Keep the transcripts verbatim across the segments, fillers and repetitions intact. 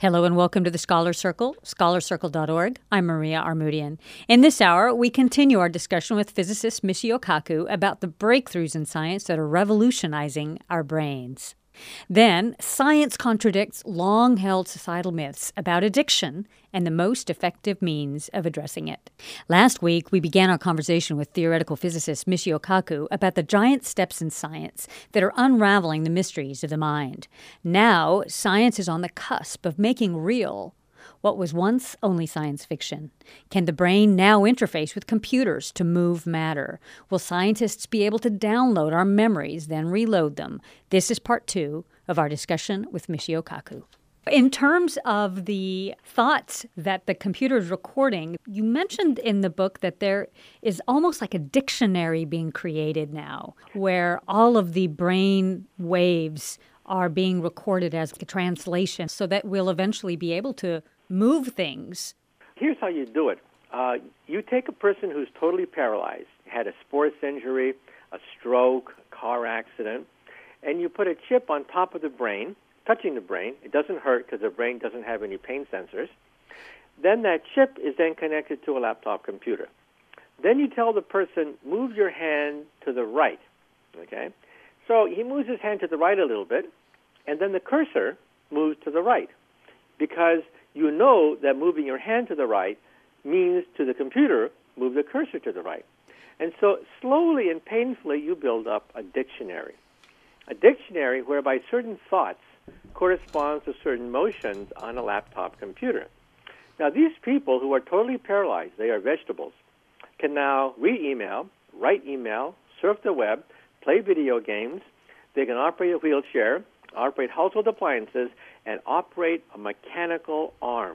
Hello and welcome to the Scholar Circle, scholar circle dot org. I'm Maria Armoudian. In this hour, we continue our discussion with physicist Michio Kaku about the breakthroughs in science that are revolutionizing our brains. Then, science contradicts long-held societal myths about addiction and the most effective means of addressing it. Last week, we began our conversation with theoretical physicist Michio Kaku about the giant steps in science that are unraveling the mysteries of the mind. Now, science is on the cusp of making real what was once only science fiction. Can the brain now interface with computers to move matter? Will scientists be able to download our memories, then reload them? This is part two of our discussion with Michio Kaku. In terms of the thoughts that the computer is recording, you mentioned in the book that there is almost like a dictionary being created now, where all of the brain waves are being recorded as a translation so that we'll eventually be able to move things. Here's how you do it. Uh, you take a person who's totally paralyzed, had a sports injury, a stroke, a car accident, and you put a chip on top of the brain, touching the brain. It doesn't hurt because the brain doesn't have any pain sensors. Then that chip is then connected to a laptop computer. Then you tell the person, move your hand to the right, okay? So he moves his hand to the right a little bit, and then the cursor moves to the right, because you know that moving your hand to the right means to the computer, move the cursor to the right. And so slowly and painfully you build up a dictionary. A dictionary whereby certain thoughts correspond to certain motions on a laptop computer. Now these people who are totally paralyzed, they are vegetables, can now read email, write email, surf the web, play video games. They can operate a wheelchair, operate household appliances, and operate a mechanical arm.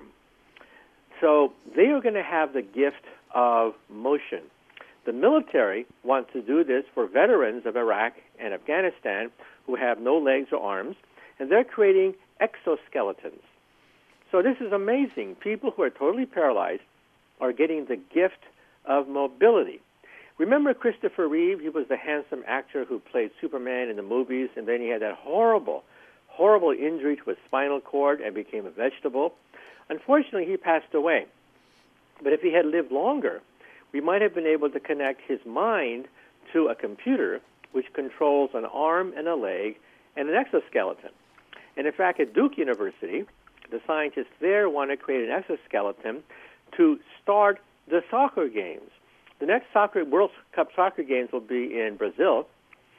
So they are going to have the gift of motion. The military wants to do this for veterans of Iraq and Afghanistan who have no legs or arms, and they're creating exoskeletons. So this is amazing. People who are totally paralyzed are getting the gift of mobility. Remember Christopher Reeve? He was the handsome actor who played Superman in the movies, and then he had that horrible, horrible injury to his spinal cord and became a vegetable. Unfortunately, he passed away. But if he had lived longer, we might have been able to connect his mind to a computer which controls an arm and a leg and an exoskeleton. And in fact, at Duke University, the scientists there want to create an exoskeleton to start the soccer games. The next soccer World Cup soccer games will be in Brazil,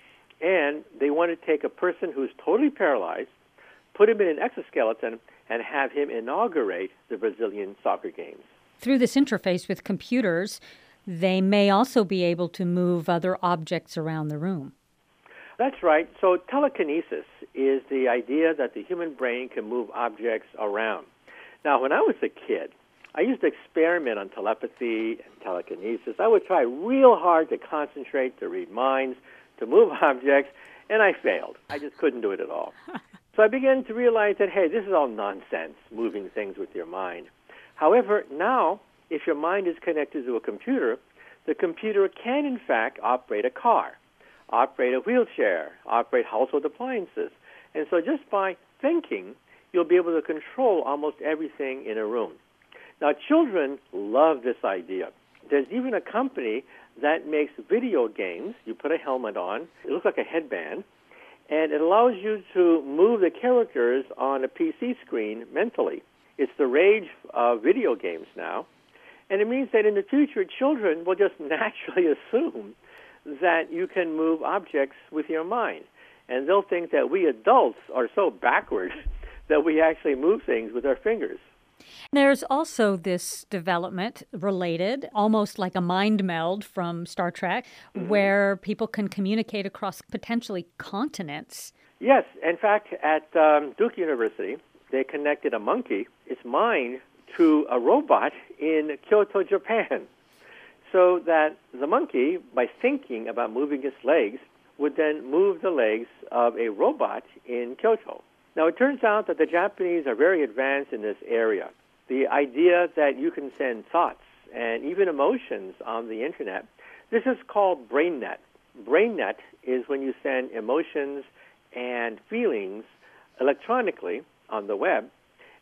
and they want to take a person who's totally paralyzed, put him in an exoskeleton, and have him inaugurate the Brazilian soccer games. Through this interface with computers, they may also be able to move other objects around the room. That's right. So telekinesis is the idea that the human brain can move objects around. Now, when I was a kid, I used to experiment on telepathy and telekinesis. I would try real hard to concentrate, to read minds, to move objects, and I failed. I just couldn't do it at all. So I began to realize that, hey, this is all nonsense, moving things with your mind. However, now, if your mind is connected to a computer, the computer can, in fact, operate a car, operate a wheelchair, operate household appliances. And so just by thinking, you'll be able to control almost everything in a room. Now, children love this idea. There's even a company that makes video games. You put a helmet on. It looks like a headband. And it allows you to move the characters on a P C screen mentally. It's the rage of video games now. And it means that in the future, children will just naturally assume that you can move objects with your mind. And they'll think that we adults are so backward that we actually move things with our fingers. There's also this development related, almost like a mind meld from Star Trek, mm-hmm. where people can communicate across potentially continents. Yes. In fact, at um, Duke University, they connected a monkey, its mind, to a robot in Kyoto, Japan, so that the monkey, by thinking about moving its legs, would then move the legs of a robot in Kyoto. Now, it turns out that the Japanese are very advanced in this area. The idea that you can send thoughts and even emotions on the Internet, this is called BrainNet. BrainNet is when you send emotions and feelings electronically on the web,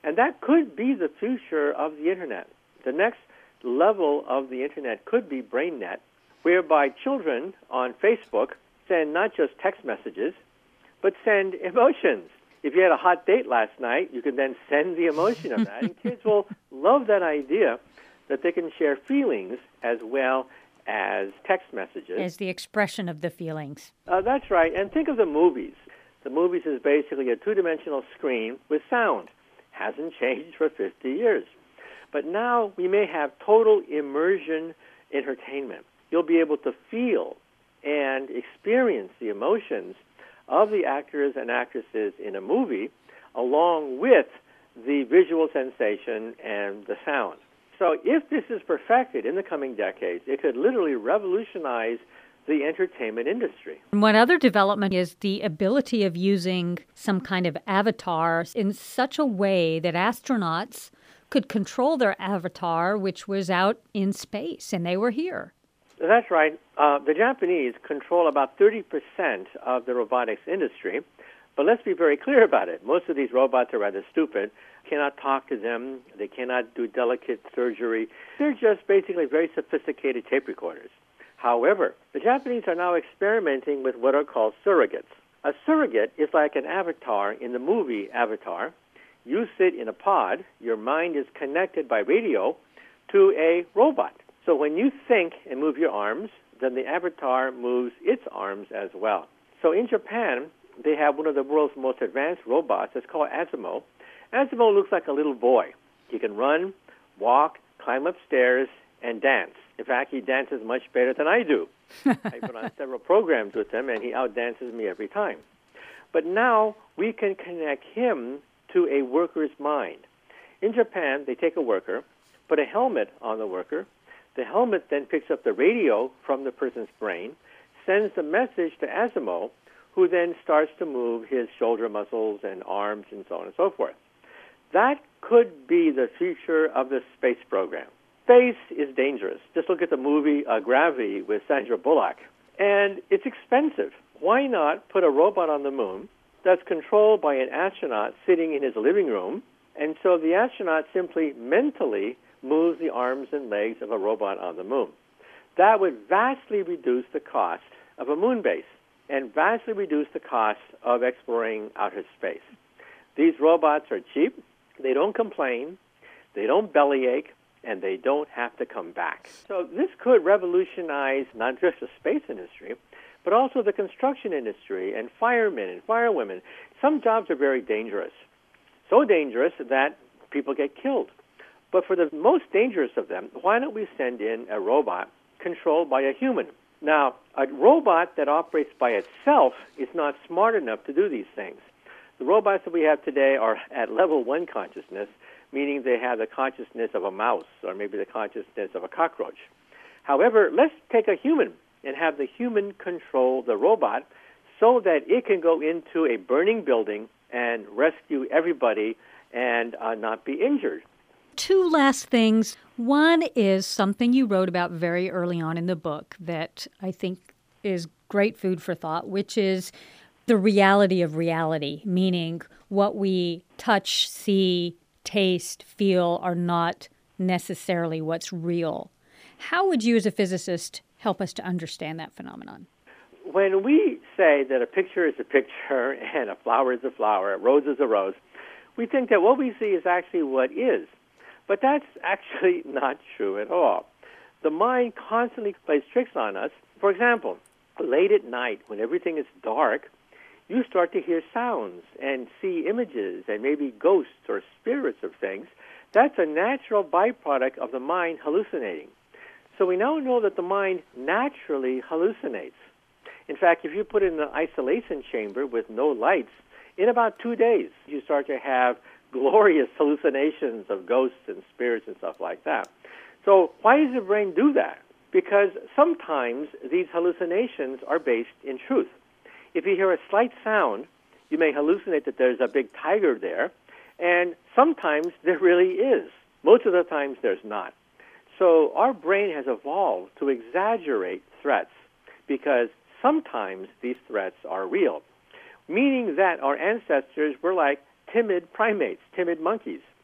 And that could be the future of the Internet. The next level of the Internet could be BrainNet, whereby children on Facebook send not just text messages, but send emotions. If you had a hot date last night, you can then send the emotion of that. And kids will love that idea that they can share feelings as well as text messages. As the expression of the feelings. Uh, that's right. And think of the movies. The movies is basically a two-dimensional screen with sound. Hasn't changed for fifty years. But now we may have total immersion entertainment. You'll be able to feel and experience the emotions of the actors and actresses in a movie along with the visual sensation and the sound. So if this is perfected in the coming decades, it could literally revolutionize the entertainment industry. And one other development is the ability of using some kind of avatar in such a way that astronauts could control their avatar, which was out in space, and they were here. That's right. Uh, the Japanese control about thirty percent of the robotics industry, but let's be very clear about it. Most of these robots are rather stupid. Cannot talk to them. They cannot do delicate surgery. They're just basically very sophisticated tape recorders. However, the Japanese are now experimenting with what are called surrogates. A surrogate is like an avatar in the movie Avatar. You sit in a pod. Your mind is connected by radio to a robot. So when you think and move your arms, then the avatar moves its arms as well. So in Japan, they have one of the world's most advanced robots. It's called Asimo. Asimo looks like a little boy. He can run, walk, climb up stairs, and dance. In fact, he dances much better than I do. I put on several programs with him, and he outdances me every time. But now we can connect him to a worker's mind. In Japan, they take a worker, put a helmet on the worker. The helmet then picks up the radio from the person's brain, sends the message to Asimo, who then starts to move his shoulder muscles and arms and so on and so forth. That could be the future of the space program. Space is dangerous. Just look at the movie uh, Gravity with Sandra Bullock. And it's expensive. Why not put a robot on the moon that's controlled by an astronaut sitting in his living room, and so the astronaut simply mentally moves the arms and legs of a robot on the moon? That would vastly reduce the cost of a moon base and vastly reduce the cost of exploring outer space. These robots are cheap, they don't complain, they don't bellyache, and they don't have to come back. So this could revolutionize not just the space industry, but also the construction industry and firemen and firewomen. Some jobs are very dangerous, so dangerous that people get killed. But for the most dangerous of them, why don't we send in a robot controlled by a human? Now, a robot that operates by itself is not smart enough to do these things. The robots that we have today are at level one consciousness, meaning they have the consciousness of a mouse or maybe the consciousness of a cockroach. However, let's take a human and have the human control the robot so that it can go into a burning building and rescue everybody and uh, not be injured. Two last things. One is something you wrote about very early on in the book that I think is great food for thought, which is the reality of reality, meaning what we touch, see, taste, feel are not necessarily what's real. How would you as a physicist help us to understand that phenomenon? When we say that a picture is a picture and a flower is a flower, a rose is a rose, we think that what we see is actually what is. But that's actually not true at all. The mind constantly plays tricks on us. For example, late at night when everything is dark, you start to hear sounds and see images and maybe ghosts or spirits of things. That's a natural byproduct of the mind hallucinating. So we now know that the mind naturally hallucinates. In fact, if you put it in an isolation chamber with no lights, in about two days you start to have glorious hallucinations of ghosts and spirits and stuff like that. So why does the brain do that? Because sometimes these hallucinations are based in truth. If you hear a slight sound, you may hallucinate that there's a big tiger there, and sometimes there really is. Most of the times there's not. So our brain has evolved to exaggerate threats because sometimes these threats are real, meaning that our ancestors were like timid primates, timid monkeys.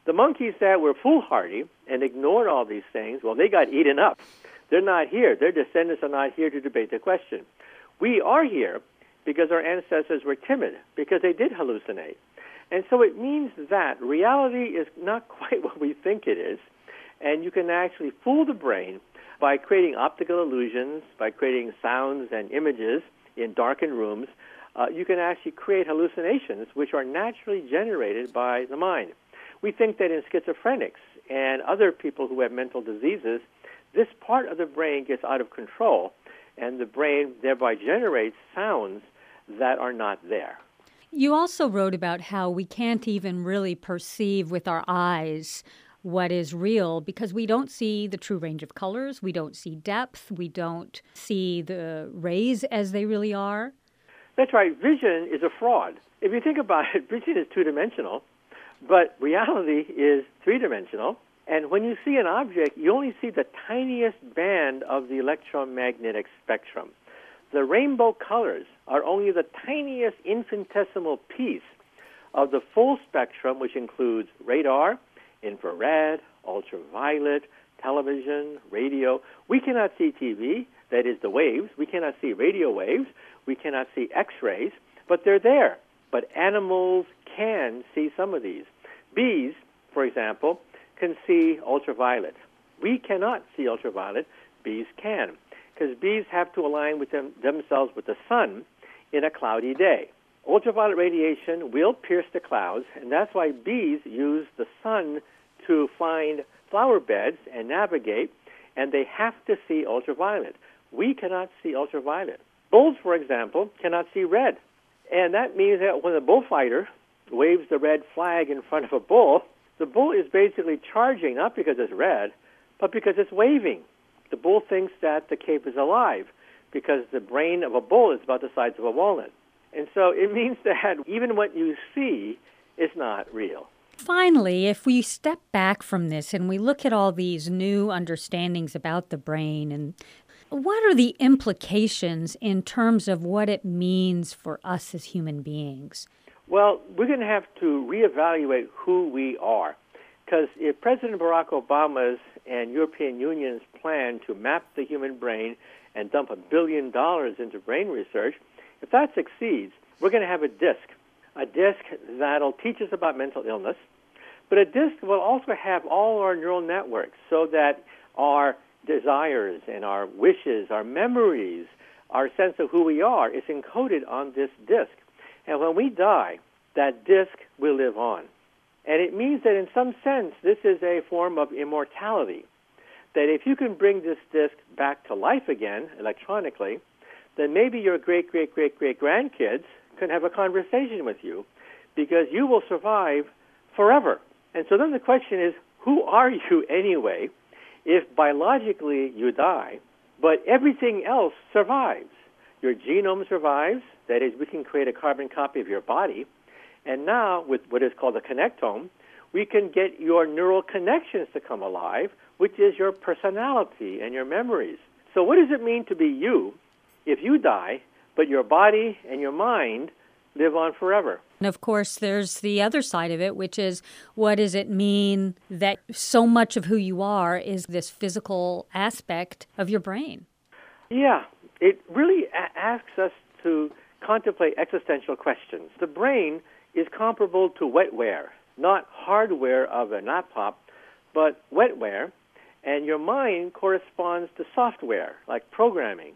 The monkeys that were foolhardy and ignored all these things, well, they got eaten up. They're not here. Their descendants are not here to debate the question. We are here because our ancestors were timid, because they did hallucinate. And so it means that reality is not quite what we think it is, and you can actually fool the brain by creating optical illusions, by creating sounds and images in darkened rooms. Uh, you can actually create hallucinations which are naturally generated by the mind. We think that in schizophrenics and other people who have mental diseases, this part of the brain gets out of control, and the brain thereby generates sounds that are not there. You also wrote about how we can't even really perceive with our eyes what is real because we don't see the true range of colors, we don't see depth, we don't see the rays as they really are. That's right. Vision is a fraud. If you think about it, vision is two-dimensional, but reality is three-dimensional. And when you see an object, you only see the tiniest band of the electromagnetic spectrum. The rainbow colors are only the tiniest infinitesimal piece of the full spectrum, which includes radar, infrared, ultraviolet, television, radio. We cannot see T V, that is the waves. We cannot see radio waves. We cannot see X-rays, but they're there. But animals can see some of these. Bees, for example, can see ultraviolet. We cannot see ultraviolet. Bees can, because bees have to align with them, themselves with the sun in a cloudy day. Ultraviolet radiation will pierce the clouds, and that's why bees use the sun to find flower beds and navigate, and they have to see ultraviolet. We cannot see ultraviolet. Bulls, for example, cannot see red, and that means that when a bullfighter waves the red flag in front of a bull, the bull is basically charging, not because it's red, but because it's waving. The bull thinks that the cape is alive because the brain of a bull is about the size of a walnut. And so it means that even what you see is not real. Finally, if we step back from this and we look at all these new understandings about the brain, and what are the implications in terms of what it means for us as human beings? Well, we're going to have to reevaluate who we are. Because if President Barack Obama's and European Union's plan to map the human brain and dump a billion dollars into brain research, if that succeeds, we're going to have a disc, a disc that'll teach us about mental illness, but a disc will also have all our neural networks so that our desires and our wishes, our memories, our sense of who we are is encoded on this disc. And when we die, that disc will live on. And it means that in some sense, this is a form of immortality, that if you can bring this disc back to life again electronically, then maybe your great-great-great-great-grandkids can have a conversation with you because you will survive forever. And so then the question is, who are you anyway if biologically you die, but everything else survives? Your genome survives, that is, we can create a carbon copy of your body, and now with what is called a connectome, we can get your neural connections to come alive, which is your personality and your memories. So what does it mean to be you if you die, but your body and your mind live on forever? And of course, there's the other side of it, which is what does it mean that so much of who you are is this physical aspect of your brain? Yeah, it really a- asks us to contemplate existential questions. The brain is comparable to wetware, not hardware of a laptop, but wetware, and your mind corresponds to software, like programming.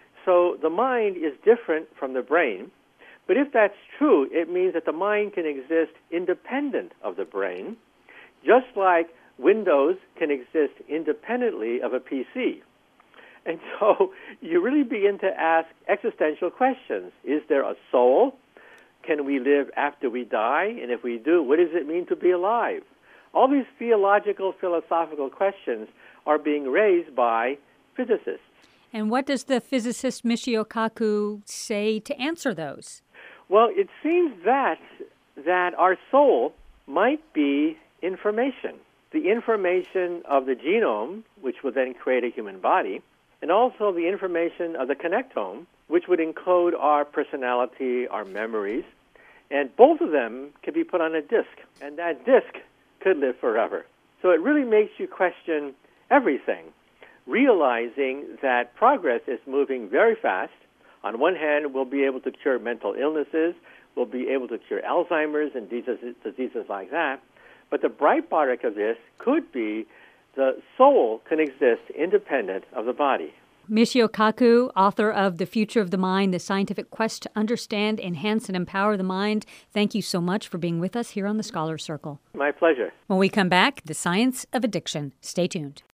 So the mind is different from the brain, but if that's true, it means that the mind can exist independent of the brain, just like Windows can exist independently of a P C. And so you really begin to ask existential questions. Is there a soul? Can we live after we die? And if we do, what does it mean to be alive? All these theological, philosophical questions are being raised by physicists. And what does the physicist Michio Kaku say to answer those? Well, it seems that that our soul might be information. The information of the genome, which would then create a human body, and also the information of the connectome, which would encode our personality, our memories, and both of them can be put on a disk. And that disk could live forever. So it really makes you question everything, realizing that progress is moving very fast. On one hand, we'll be able to cure mental illnesses, we'll be able to cure Alzheimer's and diseases, diseases like that. But the byproduct of this could be the soul can exist independent of the body. Michio Kaku, author of The Future of the Mind, The Scientific Quest to Understand, Enhance, and Empower the Mind. Thank you so much for being with us here on the Scholar's Circle. My pleasure. When we come back, the science of addiction. Stay tuned.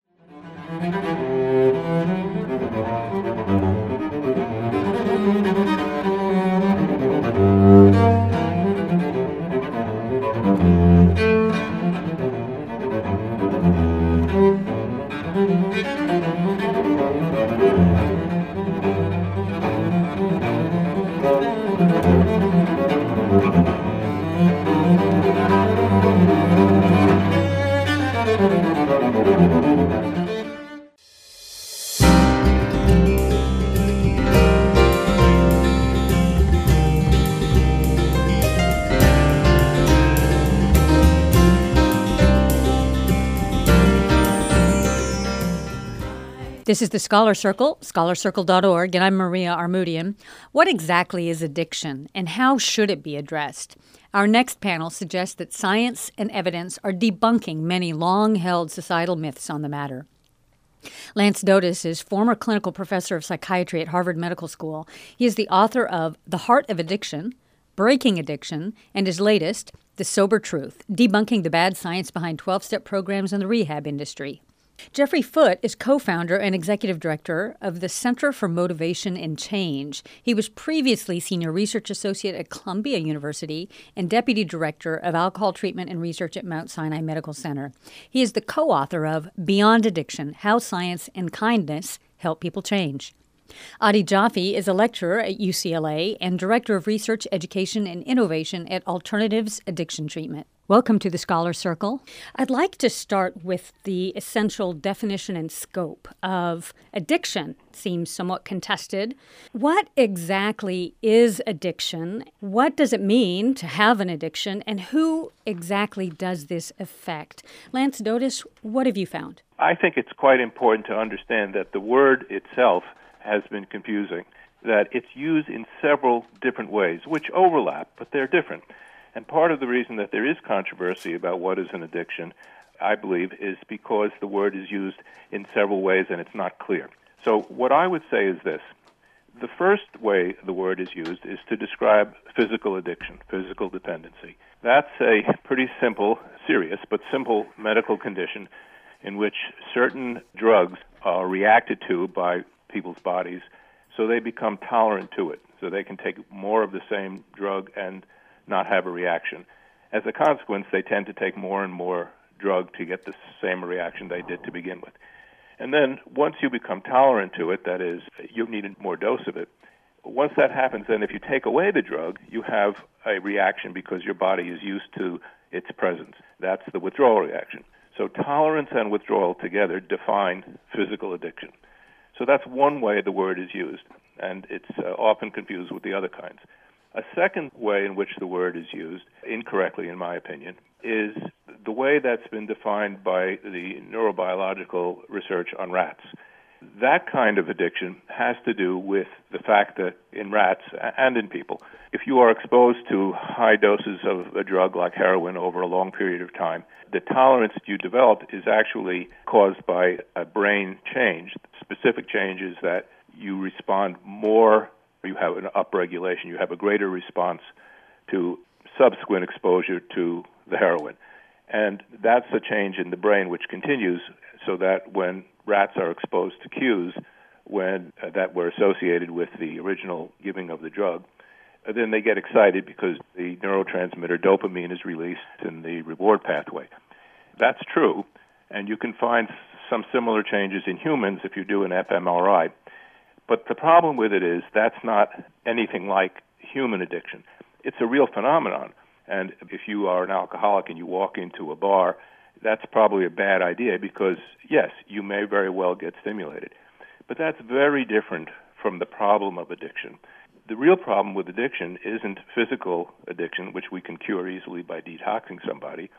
This is the Scholar Circle, scholar circle dot org, and I'm Maria Armoudian. What exactly is addiction, and how should it be addressed? Our next panel suggests that science and evidence are debunking many long-held societal myths on the matter. Lance Dotis is former clinical professor of psychiatry at Harvard Medical School. He is the author of The Heart of Addiction, Breaking Addiction, and his latest, The Sober Truth, Debunking the Bad Science Behind twelve-Step Programs in the Rehab Industry. Jeffrey Foote is co-founder and executive director of the Center for Motivation and Change. He was previously senior research associate at Columbia University and deputy director of alcohol treatment and research at Mount Sinai Medical Center. He is the co-author of Beyond Addiction: How Science and Kindness Help People Change. Adi Jaffe is a lecturer at U C L A and Director of Research, Education, and Innovation at Alternatives Addiction Treatment. Welcome to the Scholar Circle. I'd like to start with the essential definition and scope of addiction. It seems somewhat contested. What exactly is addiction? What does it mean to have an addiction? And who exactly does this affect? Lance Dotis, what have you found? I think it's quite important to understand that the word itself has been confusing, that it's used in several different ways, which overlap, but they're different. And part of the reason that there is controversy about what is an addiction, I believe, is because the word is used in several ways and it's not clear. So what I would say is this. The first way the word is used is to describe physical addiction, physical dependency. That's a pretty simple, serious, but simple medical condition in which certain drugs are reacted to by people's bodies so they become tolerant to it, so they can take more of the same drug and not have a reaction. As a consequence, they tend to take more and more drug to get the same reaction they did to begin with. And then once you become tolerant to it, that is, you need more dose of it, once that happens, then if you take away the drug, you have a reaction because your body is used to its presence. That's the withdrawal reaction. So tolerance and withdrawal together define physical addiction. So that's one way the word is used, and it's uh, often confused with the other kinds. A second way in which the word is used, incorrectly in my opinion, is the way that's been defined by the neurobiological research on rats. That kind of addiction has to do with the fact that in rats and in people, if you are exposed to high doses of a drug like heroin over a long period of time, the tolerance you develop is actually caused by a brain change, specific changes that you respond more, you have an upregulation, you have a greater response to subsequent exposure to the heroin. And that's a change in the brain which continues so that when rats are exposed to cues when uh, that were associated with the original giving of the drug, uh, then they get excited because the neurotransmitter dopamine is released in the reward pathway. That's true, and you can find some similar changes in humans if you do an fMRI. But the problem with it is that's not anything like human addiction. It's a real phenomenon. And if you are an alcoholic and you walk into a bar, that's probably a bad idea because, yes, you may very well get stimulated. But that's very different from the problem of addiction. The real problem with addiction isn't physical addiction, which we can cure easily by detoxing somebody,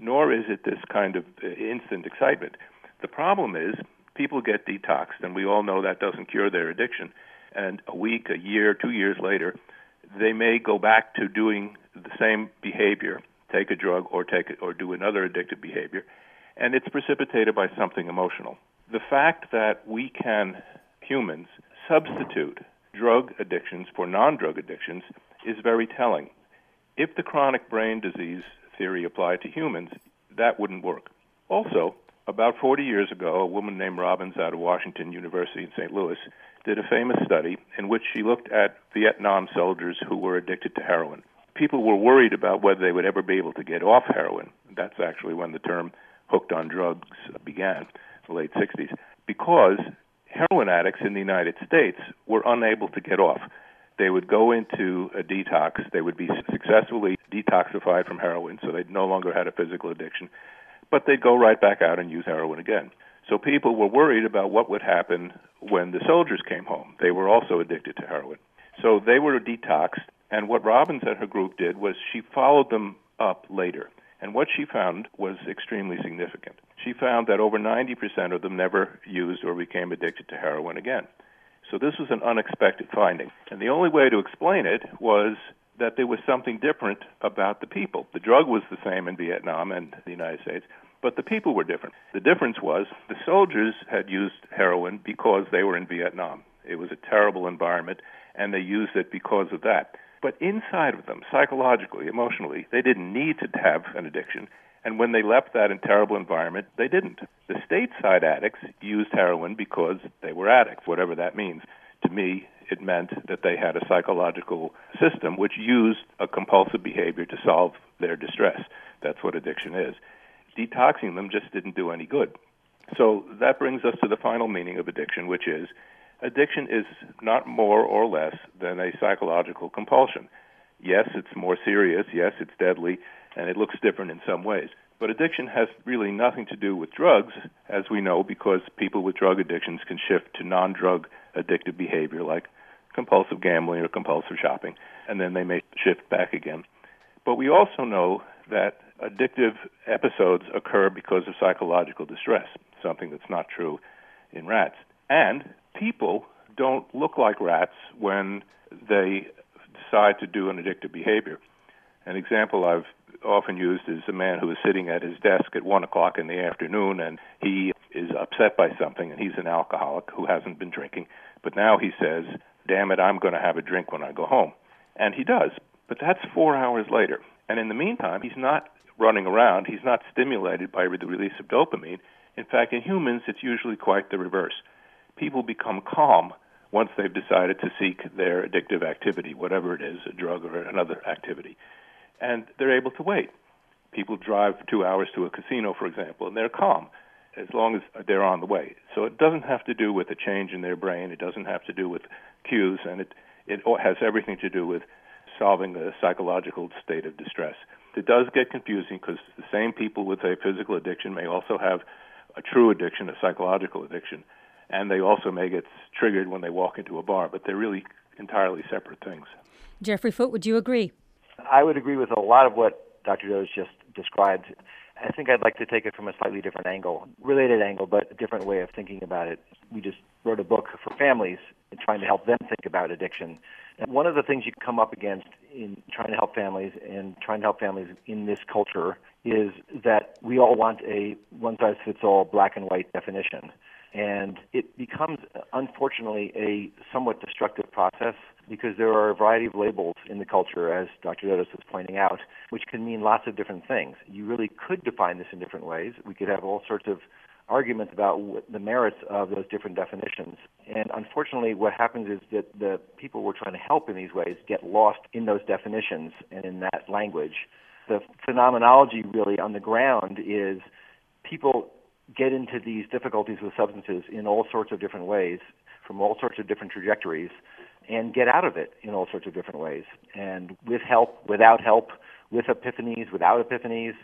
nor is it this kind of instant excitement. The problem is people get detoxed, and we all know that doesn't cure their addiction. And a week, a year, two years later, they may go back to doing the same behavior, take a drug or take it, or do another addictive behavior, and it's precipitated by something emotional. The fact that we can, humans, substitute drug addictions for non-drug addictions is very telling. If the chronic brain disease theory applied to humans, that wouldn't work. Also, about forty years ago, a woman named Robbins out of Washington University in Saint Louis did a famous study in which she looked at Vietnam soldiers who were addicted to heroin. People were worried about whether they would ever be able to get off heroin. That's actually when the term hooked on drugs began, the late sixties, because heroin addicts in the United States were unable to get off. They would go into a detox. They would be successfully detoxified from heroin, so they no longer had a physical addiction, but they'd go right back out and use heroin again. So people were worried about what would happen when the soldiers came home. They were also addicted to heroin. So they were detoxed, and what Robbins and her group did was she followed them up later. And what she found was extremely significant. She found that over ninety percent of them never used or became addicted to heroin again. So this was an unexpected finding. And the only way to explain it was that there was something different about the people. The drug was the same in Vietnam and the United States, but the people were different. The difference was the soldiers had used heroin because they were in Vietnam. It was a terrible environment, and they used it because of that. But inside of them, psychologically, emotionally, they didn't need to have an addiction. And when they left that in terrible environment, they didn't. The stateside addicts used heroin because they were addicts, whatever that means. To me, it meant that they had a psychological system which used a compulsive behavior to solve their distress. That's what addiction is. Detoxing them just didn't do any good. So that brings us to the final meaning of addiction, which is addiction is not more or less than a psychological compulsion. Yes, it's more serious. Yes, it's deadly, and it looks different in some ways. But addiction has really nothing to do with drugs, as we know, because people with drug addictions can shift to non-drug addictive behavior like compulsive gambling or compulsive shopping, and then they may shift back again. But we also know that addictive episodes occur because of psychological distress, something that's not true in rats. And people don't look like rats when they decide to do an addictive behavior. An example I've often used is a man who is sitting at his desk at one o'clock in the afternoon, and he is upset by something, and he's an alcoholic who hasn't been drinking. But now he says, damn it, I'm going to have a drink when I go home. And he does. But that's four hours later. And in the meantime, he's not running around. He's not stimulated by the release of dopamine. In fact, in humans, it's usually quite the reverse. People become calm once they've decided to seek their addictive activity, whatever it is, a drug or another activity. And they're able to wait. People drive two hours to a casino, for example, and they're calm as long as they're on the way. So it doesn't have to do with a change in their brain. It doesn't have to do with cues, and it, it has everything to do with solving a psychological state of distress. It does get confusing because the same people with a physical addiction may also have a true addiction, a psychological addiction, and they also may get triggered when they walk into a bar, but they're really entirely separate things. Jeffrey Foote, would you agree? I would agree with a lot of what Doctor Dodos just described. I think I'd like to take it from a slightly different angle, related angle, but a different way of thinking about it. We just wrote a book for families and trying to help them think about addiction. And one of the things you come up against in trying to help families and trying to help families in this culture is that we all want a one-size-fits-all black and white definition. And it becomes, unfortunately, a somewhat destructive process because there are a variety of labels in the culture, as Doctor Dodos was pointing out, which can mean lots of different things. You really could define this in different ways. We could have all sorts of arguments about what the merits of those different definitions. And unfortunately, what happens is that the people we're trying to help in these ways get lost in those definitions and in that language. The phenomenology really on the ground is people get into these difficulties with substances in all sorts of different ways, from all sorts of different trajectories, and get out of it in all sorts of different ways. And with help, without help, with epiphanies, without epiphanies.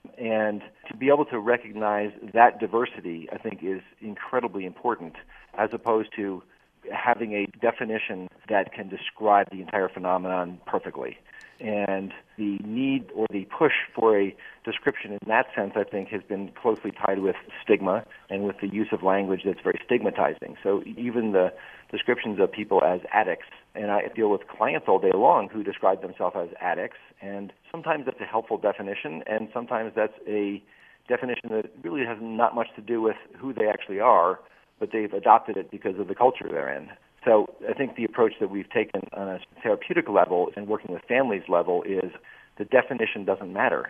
And to be able to recognize that diversity, I think, is incredibly important, as opposed to having a definition that can describe the entire phenomenon perfectly. And the need or the push for a description in that sense, I think, has been closely tied with stigma and with the use of language that's very stigmatizing. So even the descriptions of people as addicts, and I deal with clients all day long who describe themselves as addicts, and sometimes that's a helpful definition, and sometimes that's a definition that really has not much to do with who they actually are, but they've adopted it because of the culture they're in. So I think the approach that we've taken on a therapeutic level and working with families level is the definition doesn't matter.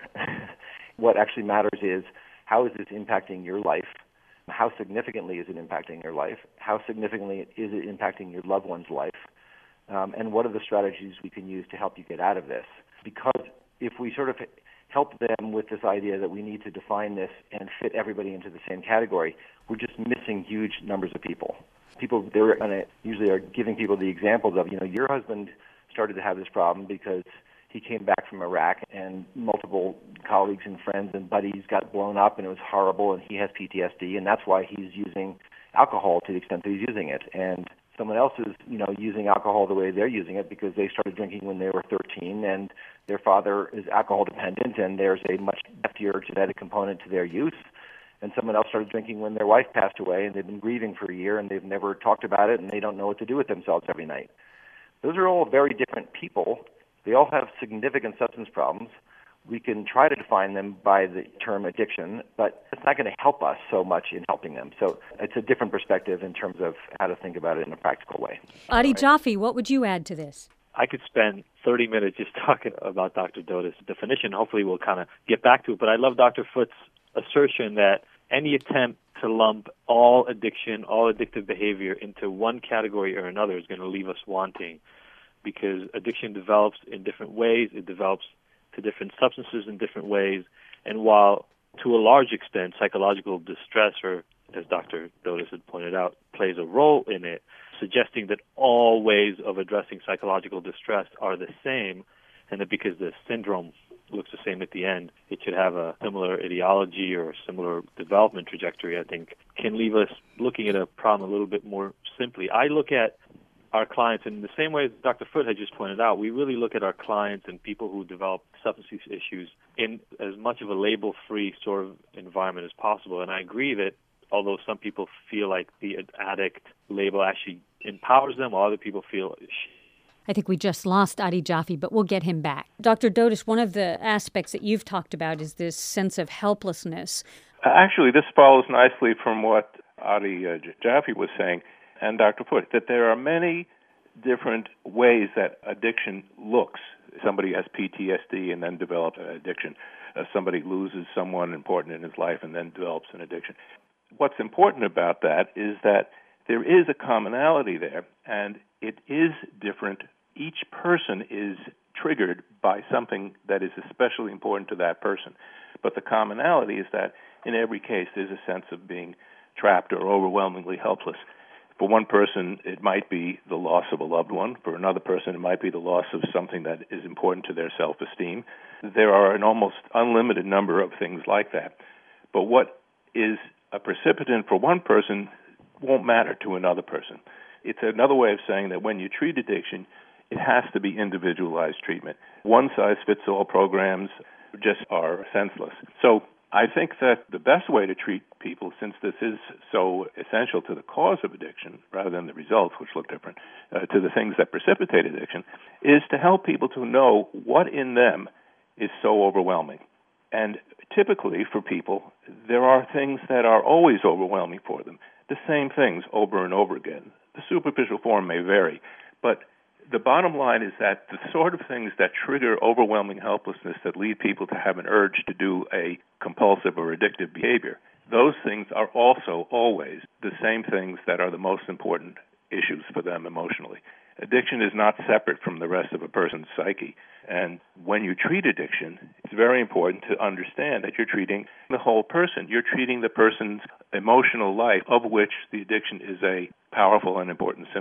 What actually matters is how is this impacting your life? How significantly is it impacting your life? How significantly is it impacting your loved one's life? Um, and what are the strategies we can use to help you get out of this? Because if we sort of help them with this idea that we need to define this and fit everybody into the same category, we're just missing huge numbers of people. People, they're gonna usually are giving people the examples of, you know, your husband started to have this problem because he came back from Iraq and multiple colleagues and friends and buddies got blown up and it was horrible and he has P T S D and that's why he's using alcohol to the extent that he's using it. And someone else is, you know, using alcohol the way they're using it because they started drinking when they were thirteen and their father is alcohol dependent and there's a much heftier genetic component to their use. And someone else started drinking when their wife passed away, and they've been grieving for a year, and they've never talked about it, and they don't know what to do with themselves every night. Those are all very different people. They all have significant substance problems. We can try to define them by the term addiction, but it's not going to help us so much in helping them. So it's a different perspective in terms of how to think about it in a practical way. Adi Jaffe, what would you add to this? I could spend thirty minutes just talking about Doctor Dotis' definition. Hopefully we'll kind of get back to it. But I love Doctor Foot's assertion that any attempt to lump all addiction, all addictive behavior into one category or another is going to leave us wanting, because addiction develops in different ways. It develops to different substances in different ways. And while to a large extent psychological distress, or as Doctor Dotis had pointed out, plays a role in it, suggesting that all ways of addressing psychological distress are the same, and that because the syndrome looks the same at the end, it should have a similar etiology or a similar development trajectory, I think, can leave us looking at a problem a little bit more simply. I look at our clients in the same way as Doctor Foot had just pointed out. We really look at our clients and people who develop substance use issues in as much of a label-free sort of environment as possible. And I agree that although some people feel like the addict label actually empowers them, while other people feel I think we just lost Adi Jaffe, but we'll get him back. Doctor Dotis, one of the aspects that you've talked about is this sense of helplessness. Actually, this follows nicely from what Adi uh, Jaffe was saying and Doctor Foot, that there are many different ways that addiction looks. Somebody has P T S D and then develops an addiction. Uh, somebody loses someone important in his life and then develops an addiction. What's important about that is that there is a commonality there, and it is different. Each person is triggered by something that is especially important to that person. But the commonality is that in every case there's a sense of being trapped or overwhelmingly helpless. For one person, it might be the loss of a loved one. For another person, it might be the loss of something that is important to their self-esteem. There are an almost unlimited number of things like that. But what is a precipitant for one person won't matter to another person. It's another way of saying that when you treat addiction, it has to be individualized treatment. One-size-fits-all programs just are senseless. So I think that the best way to treat people, since this is so essential to the cause of addiction rather than the results, which look different, uh, to the things that precipitate addiction, is to help people to know what in them is so overwhelming. And typically for people, there are things that are always overwhelming for them, the same things over and over again. The superficial form may vary, but the bottom line is that the sort of things that trigger overwhelming helplessness that lead people to have an urge to do a compulsive or addictive behavior, those things are also always the same things that are the most important issues for them emotionally. Addiction is not separate from the rest of a person's psyche. And when you treat addiction, it's very important to understand that you're treating the whole person. You're treating the person's emotional life, of which the addiction is a powerful and important symptom.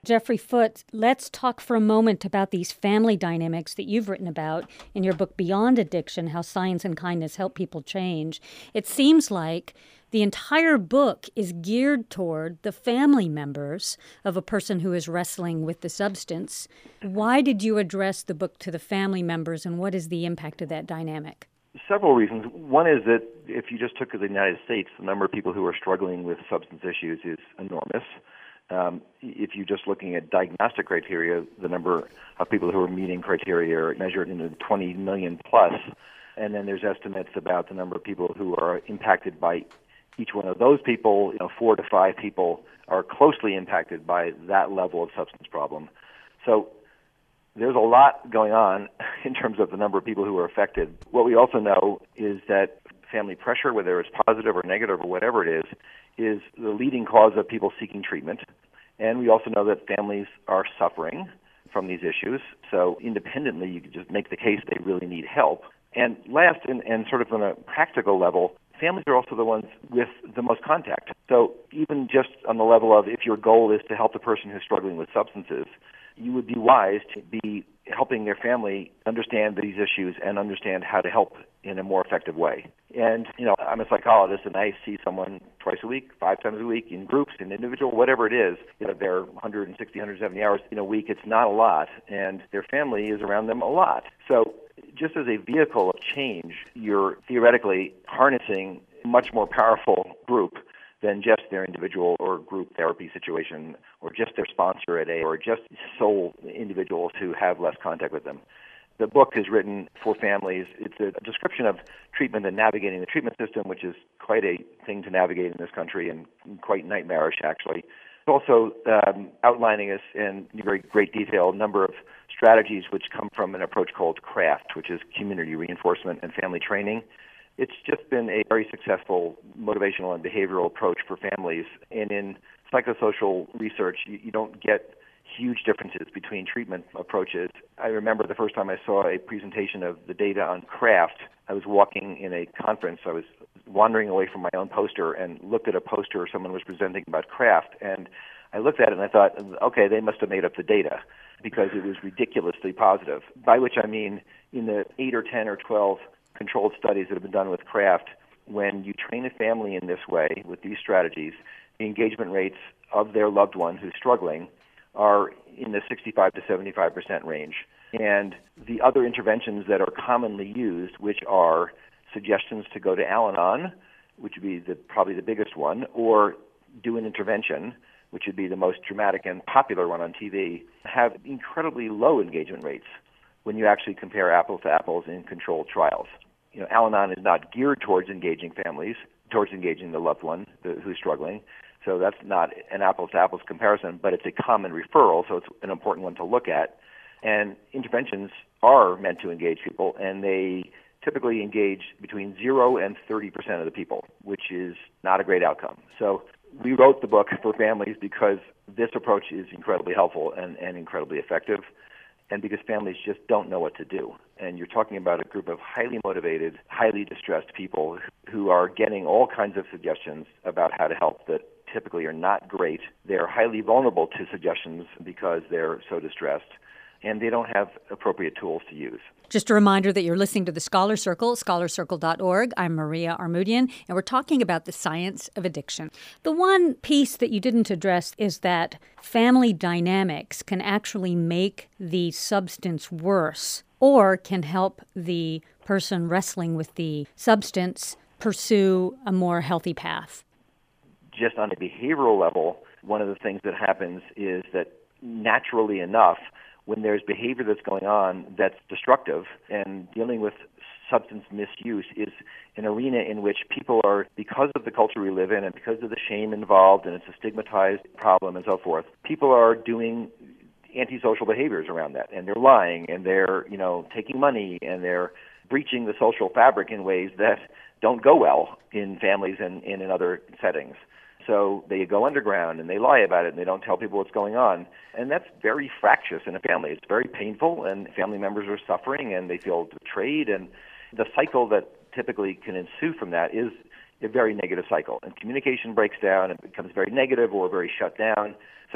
Jeffrey Foots, let's talk for a moment about these family dynamics that you've written about in your book, Beyond Addiction, How Science and Kindness Help People Change. It seems like the entire book is geared toward the family members of a person who is wrestling with the substance. Why did you address the book to the family members, and what is the impact of that dynamic? Several reasons. One is that if you just took the United States, the number of people who are struggling with substance issues is enormous. Um, if you're just looking at diagnostic criteria, the number of people who are meeting criteria are measured in the twenty million plus. And then there's estimates about the number of people who are impacted by each one of those people. You know, four to five people are closely impacted by that level of substance problem. So there's a lot going on in terms of the number of people who are affected. What we also know is that family pressure, whether it's positive or negative or whatever it is, is the leading cause of people seeking treatment. And we also know that families are suffering from these issues. So independently, you could just make the case they really need help. And last, and, and sort of on a practical level, families are also the ones with the most contact. So even just on the level of if your goal is to help the person who's struggling with substances, you would be wise to be helping their family understand these issues and understand how to help in a more effective way. And, you know, I'm a psychologist and I see someone twice a week, five times a week, in groups, in individual, whatever it is. You know, they're one hundred sixty, one hundred seventy hours in a week. It's not a lot. And their family is around them a lot. So just as a vehicle of change, you're theoretically harnessing a much more powerful group than just their individual or group therapy situation, or just their sponsor at A, or just sole individuals who have less contact with them. The book is written for families. It's a description of treatment and navigating the treatment system, which is quite a thing to navigate in this country and quite nightmarish, actually. It's also um, outlining us in very great detail a number of strategies which come from an approach called CRAFT, which is community reinforcement and family training. It's just been a very successful motivational and behavioral approach for families. And in psychosocial research, you, you don't get huge differences between treatment approaches. I remember the first time I saw a presentation of the data on CRAFT, I was walking in a conference. I was wandering away from my own poster and looked at a poster someone was presenting about CRAFT. And I looked at it and I thought, okay, they must have made up the data because it was ridiculously positive. By which I mean in the eight or ten or twelve controlled studies that have been done with CRAFT, when you train a family in this way with these strategies, the engagement rates of their loved one who's struggling are in the sixty-five to seventy-five percent range. And the other interventions that are commonly used, which are suggestions to go to Al-Anon, which would be the, probably the biggest one, or do an intervention, which would be the most dramatic and popular one on T V, have incredibly low engagement rates when you actually compare apples to apples in controlled trials. You know, Al-Anon is not geared towards engaging families, towards engaging the loved one the, who's struggling. So that's not an apples-to-apples comparison, but it's a common referral, so it's an important one to look at. And interventions are meant to engage people, and they typically engage between zero and thirty percent of the people, which is not a great outcome. So we wrote the book for families because this approach is incredibly helpful and, and incredibly effective, and because families just don't know what to do. And you're talking about a group of highly motivated, highly distressed people who are getting all kinds of suggestions about how to help that typically are not great. They're highly vulnerable to suggestions because they're so distressed, and they don't have appropriate tools to use. Just a reminder that you're listening to the Scholar Circle, scholar circle dot org. I'm Maria Armoudian, and we're talking about the science of addiction. The one piece that you didn't address is that family dynamics can actually make the substance worse or can help the person wrestling with the substance pursue a more healthy path. Just on a behavioral level, one of the things that happens is that naturally enough, when there's behavior that's going on that's destructive, and dealing with substance misuse is an arena in which people are, because of the culture we live in and because of the shame involved, and it's a stigmatized problem and so forth, people are doing antisocial behaviors around that, and they're lying, and they're, you know, taking money, and they're breaching the social fabric in ways that don't go well in families and, and in other settings. So they go underground and they lie about it and they don't tell people what's going on. And that's very fractious in a family. It's very painful, and family members are suffering and they feel betrayed. And the cycle that typically can ensue from that is a very negative cycle. And communication breaks down and becomes very negative or very shut down. So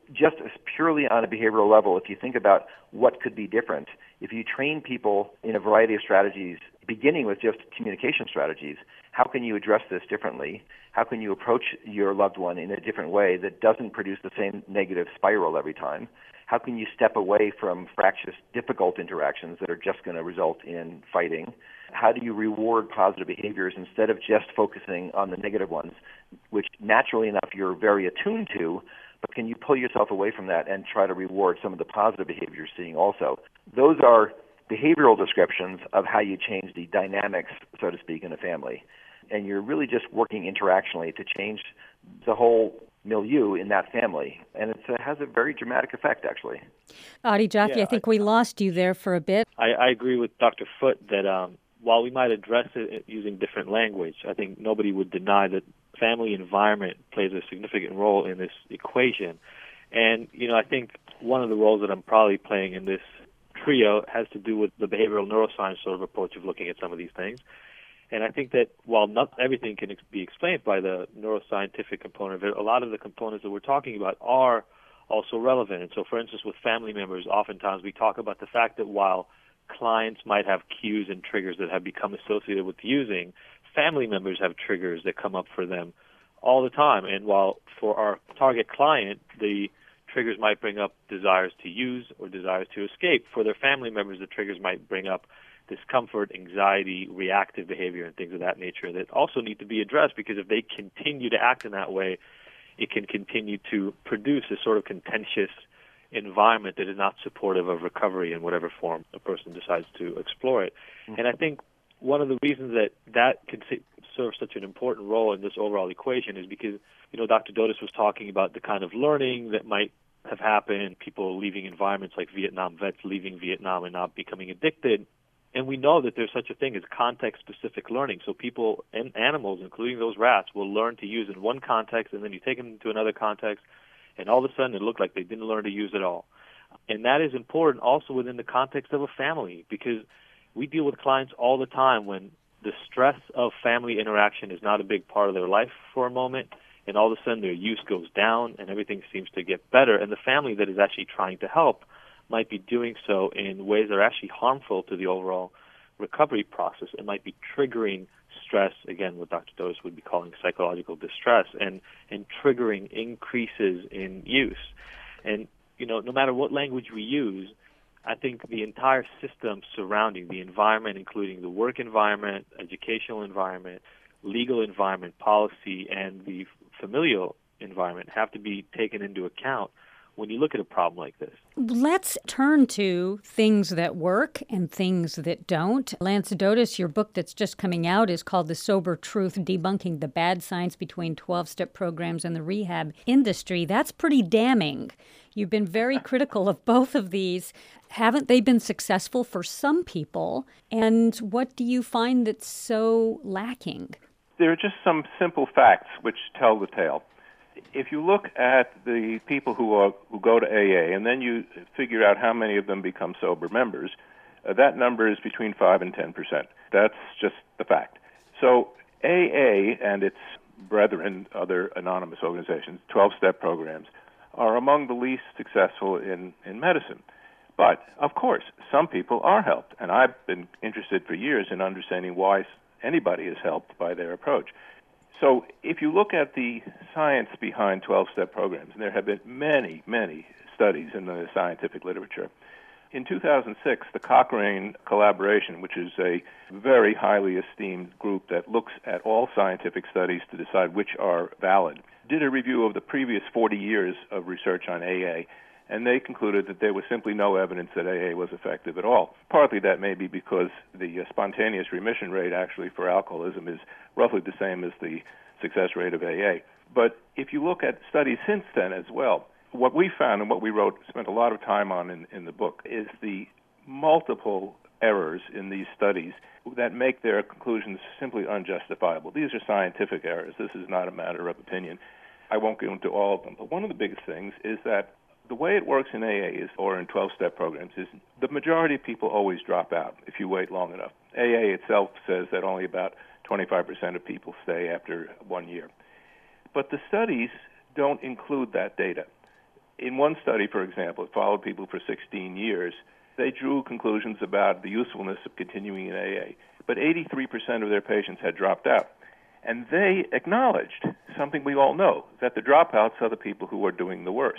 just as purely on a behavioral level, if you think about what could be different, if you train people in a variety of strategies, beginning with just communication strategies, how can you address this differently? How can you approach your loved one in a different way that doesn't produce the same negative spiral every time? How can you step away from fractious, difficult interactions that are just going to result in fighting? How do you reward positive behaviors instead of just focusing on the negative ones, which naturally enough you're very attuned to, but can you pull yourself away from that and try to reward some of the positive behaviors you're seeing also? Those are behavioral descriptions of how you change the dynamics, so to speak, in a family. And you're really just working interactionally to change the whole milieu in that family. And it uh, has a very dramatic effect, actually. Adi Jaffe, yeah, I think I, we lost you there for a bit. I, I agree with Doctor Foote that um, while we might address it using different language, I think nobody would deny that family environment plays a significant role in this equation. And, you know, I think one of the roles that I'm probably playing in this trio has to do with the behavioral neuroscience sort of approach of looking at some of these things. And I think that while not everything can ex- be explained by the neuroscientific component of it, a lot of the components that we're talking about are also relevant. And so, for instance, with family members, oftentimes we talk about the fact that while clients might have cues and triggers that have become associated with using, family members have triggers that come up for them all the time. And while for our target client, the triggers might bring up desires to use or desires to escape, for their family members, the triggers might bring up discomfort, anxiety, reactive behavior, and things of that nature that also need to be addressed, because if they continue to act in that way, it can continue to produce a sort of contentious environment that is not supportive of recovery in whatever form a person decides to explore it. Mm-hmm. And I think one of the reasons that that can serve such an important role in this overall equation is because, you know, Doctor Dotis was talking about the kind of learning that might have happened, people leaving environments like Vietnam, vets leaving Vietnam and not becoming addicted. And we know that there's such a thing as context-specific learning. So people and animals, including those rats, will learn to use in one context, and then you take them into another context, and all of a sudden it looked like they didn't learn to use at all. And that is important also within the context of a family, because we deal with clients all the time when the stress of family interaction is not a big part of their life for a moment, and all of a sudden their use goes down and everything seems to get better. And the family that is actually trying to help might be doing so in ways that are actually harmful to the overall recovery process. It might be triggering stress, again, what Doctor Dotis would be calling psychological distress, and, and triggering increases in use. And, you know, no matter what language we use, I think the entire system surrounding the environment, including the work environment, educational environment, legal environment, policy, and the familial environment have to be taken into account when you look at a problem like this. Let's turn to things that work and things that don't. Lance Dotis, your book that's just coming out is called The Sober Truth, Debunking the Bad Science Between twelve-Step Programs and the Rehab Industry. That's pretty damning. You've been very critical of both of these. Haven't they been successful for some people? And what do you find that's so lacking? There are just some simple facts which tell the tale. If you look at the people who are who go to A A, and then you figure out how many of them become sober members, uh, that number is between five and ten percent. That's just the fact. So A A and its brethren, other anonymous organizations, twelve-step programs, are among the least successful in, in medicine. But, of course, some people are helped, and I've been interested for years in understanding why anybody is helped by their approach. So if you look at the science behind twelve-step programs, and there have been many, many studies in the scientific literature, in two thousand six, the Cochrane Collaboration, which is a very highly esteemed group that looks at all scientific studies to decide which are valid, did a review of the previous forty years of research on A A, and they concluded that there was simply no evidence that A A was effective at all. Partly that may be because the uh, spontaneous remission rate actually for alcoholism is roughly the same as the success rate of A A. But if you look at studies since then as well, what we found and what we wrote, spent a lot of time on in, in the book, is the multiple errors in these studies that make their conclusions simply unjustifiable. These are scientific errors. This is not a matter of opinion. I won't go into all of them, but one of the biggest things is that the way it works in A A is, or in twelve-step programs, is the majority of people always drop out if you wait long enough. A A itself says that only about twenty-five percent of people stay after one year. But the studies don't include that data. In one study, for example, it followed people for sixteen years. They drew conclusions about the usefulness of continuing in A A, but eighty-three percent of their patients had dropped out. And they acknowledged something we all know, that the dropouts are the people who are doing the worst.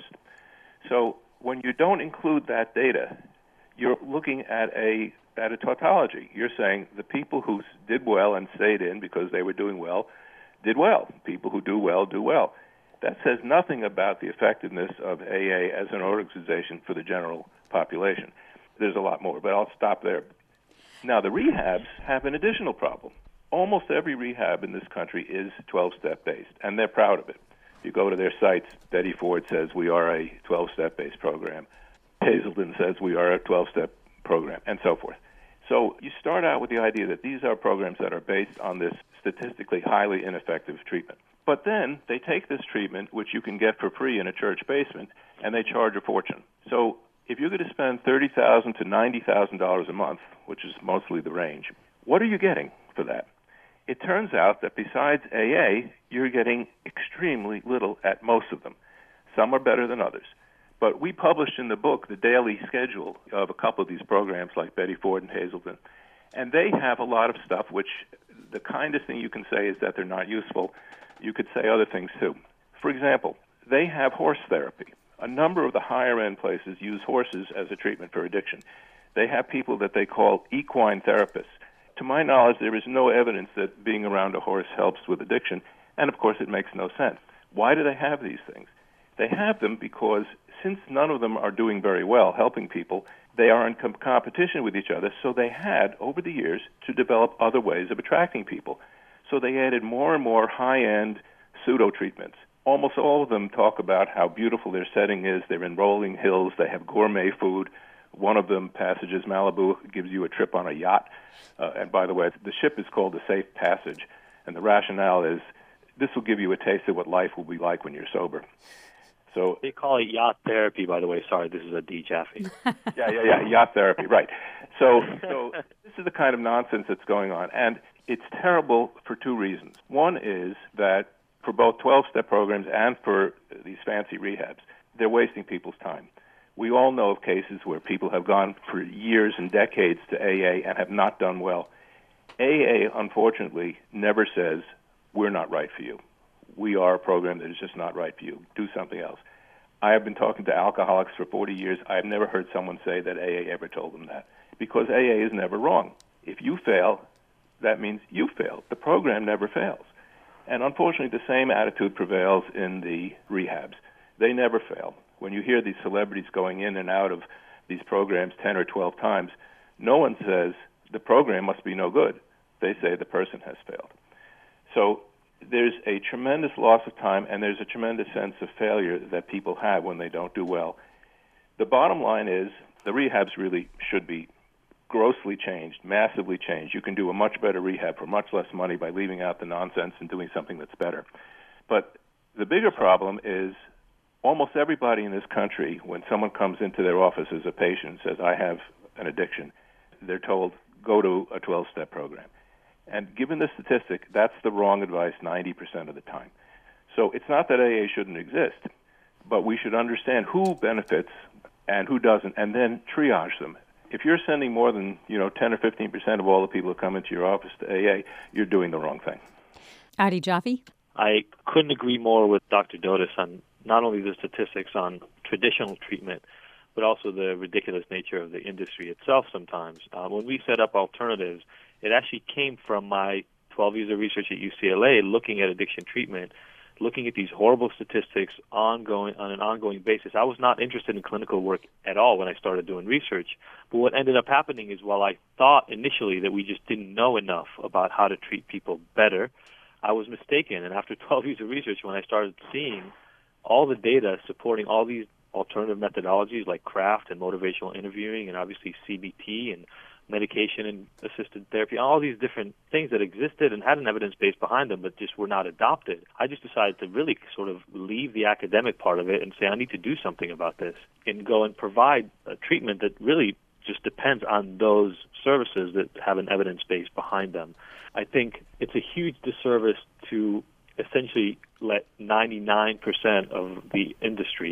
So when you don't include that data, you're looking at a at a tautology. You're saying the people who did well and stayed in because they were doing well did well. People who do well do well. That says nothing about the effectiveness of A A as an organization for the general population. There's a lot more, but I'll stop there. Now, the rehabs have an additional problem. Almost every rehab in this country is twelve-step based, and they're proud of it. If you go to their sites, Betty Ford says we are a twelve-step based program. Hazelden says we are a twelve-step program, and so forth. So you start out with the idea that these are programs that are based on this statistically highly ineffective treatment. But then they take this treatment, which you can get for free in a church basement, and they charge a fortune. So if you're going to spend thirty thousand dollars to ninety thousand dollars a month, which is mostly the range, what are you getting for that? It turns out that besides A A, you're getting extremely little at most of them. Some are better than others. But we published in the book the daily schedule of a couple of these programs like Betty Ford and Hazelden, and they have a lot of stuff which the kindest thing you can say is that they're not useful. You could say other things too. For example, they have horse therapy. A number of the higher-end places use horses as a treatment for addiction. They have people that they call equine therapists. To my knowledge, there is no evidence that being around a horse helps with addiction, and of course it makes no sense. Why do they have these things? They have them because since none of them are doing very well helping people, they are in com- competition with each other, so they had, over the years, to develop other ways of attracting people. So they added more and more high-end pseudo-treatments. Almost all of them talk about how beautiful their setting is. They're in rolling hills. They have gourmet food. One of them, Passages Malibu, gives you a trip on a yacht. Uh, and by the way, the ship is called the Safe Passage. And the rationale is this will give you a taste of what life will be like when you're sober. So they call it yacht therapy, by the way. Sorry, this is a D. Jaffe. yeah, yeah, yeah, yacht therapy, right. So, so this is the kind of nonsense that's going on. And it's terrible for two reasons. One is that for both twelve-step programs and for these fancy rehabs, they're wasting people's time. We all know of cases where people have gone for years and decades to A A and have not done well. A A, unfortunately, never says, we're not right for you. We are a program that is just not right for you. Do something else. I have been talking to alcoholics for forty years. I have never heard someone say that A A ever told them that, because A A is never wrong. If you fail, that means you failed. The program never fails. And unfortunately, the same attitude prevails in the rehabs. They never fail. When you hear these celebrities going in and out of these programs ten or twelve times, no one says the program must be no good. They say the person has failed. So there's a tremendous loss of time, and there's a tremendous sense of failure that people have when they don't do well. The bottom line is the rehabs really should be grossly changed, massively changed. You can do a much better rehab for much less money by leaving out the nonsense and doing something that's better. But the bigger problem is almost everybody in this country, when someone comes into their office as a patient and says, I have an addiction, they're told, go to a twelve-step program. And given the statistic, that's the wrong advice ninety percent of the time. So it's not that A A shouldn't exist, but we should understand who benefits and who doesn't, and then triage them. If you're sending more than, you know, ten or fifteen percent of all the people who come into your office to A A, you're doing the wrong thing. Adi Jaffe? I couldn't agree more with Doctor Dotis on not only the statistics on traditional treatment, but also the ridiculous nature of the industry itself sometimes. Uh, when we set up alternatives, it actually came from my twelve years of research at U C L A looking at addiction treatment, looking at these horrible statistics ongoing on an ongoing basis. I was not interested in clinical work at all when I started doing research. But what ended up happening is while I thought initially that we just didn't know enough about how to treat people better, I was mistaken. And after twelve years of research, when I started seeing all the data supporting all these alternative methodologies like CRAFT and motivational interviewing and obviously C B T and medication and assisted therapy, all these different things that existed and had an evidence base behind them but just were not adopted, I just decided to really sort of leave the academic part of it and say I need to do something about this and go and provide a treatment that really just depends on those services that have an evidence base behind them. I think it's a huge disservice to essentially let ninety-nine percent of the industry